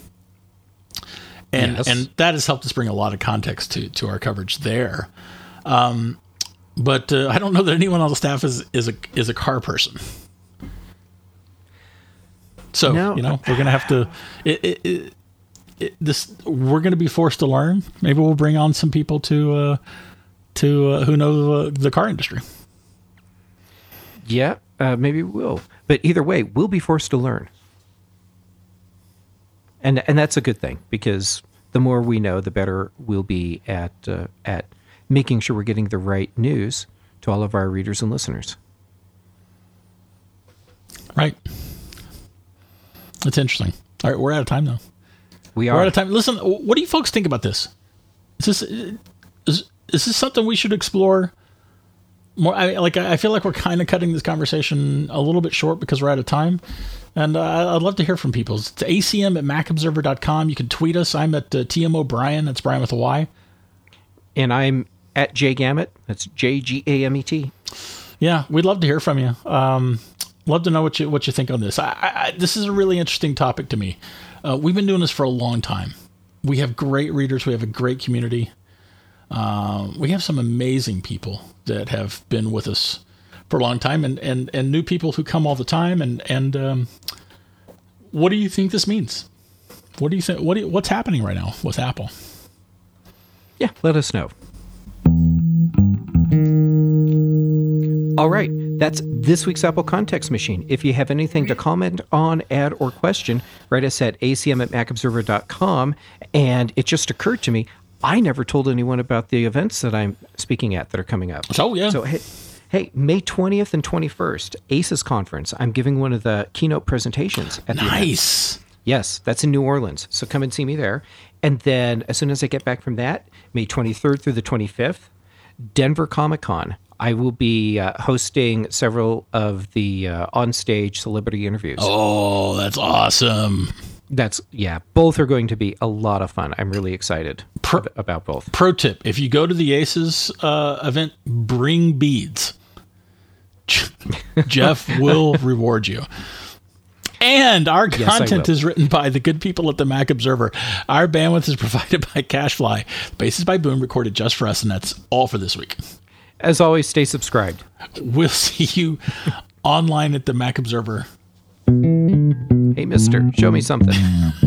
And that has helped us bring a lot of context to our coverage there. But I don't know that anyone on the staff is a car person. So, we're going to have to we're going to be forced to learn. Maybe we'll bring on some people to who know the car industry. Yeah, maybe we will. But either way, we'll be forced to learn. And that's a good thing, because the more we know, the better we'll be at making sure we're getting the right news to all of our readers and listeners. Right. That's interesting. All right, we're out of time, though. We're out of time. Listen, what do you folks think about this? Is this something we should explore more? I feel like we're kind of cutting this conversation a little bit short because we're out of time. And I'd love to hear from people. It's acm@macobserver.com. You can tweet us. I'm at TM O'Brien. That's Brian with a Y. And I'm at JGamet. That's JGAMET. Yeah, we'd love to hear from you. Love to know what you think on this. This is a really interesting topic to me. We've been doing this for a long time. We have great readers. We have a great community. We have some amazing people that have been with us for a long time, and new people who come all the time. And what do you think this means? What do you think? What's happening right now with Apple? Yeah, let us know. All right, that's this week's Apple Context Machine. If you have anything to comment on, add, or question, write us at acm@macobserver.com. And it just occurred to me, I never told anyone about the events that I'm speaking at that are coming up. Oh, yeah. So, hey, May 20th and 21st, ACES Conference. I'm giving one of the keynote presentations at the event. Nice. Yes, that's in New Orleans. So come and see me there. And then as soon as I get back from that, May 23rd through the 25th, Denver Comic Con. I will be hosting several of the on-stage celebrity interviews. Oh, that's awesome. Both are going to be a lot of fun. I'm really excited about both. Pro tip, if you go to the ACES event, bring beads. Jeff will reward you. And our content is written by the good people at the Mac Observer. Our bandwidth is provided by CacheFly. The bass is by Boom, recorded just for us, and that's all for this week. As always, stay subscribed. We'll see you online at the Mac Observer. Hey, mister, show me something.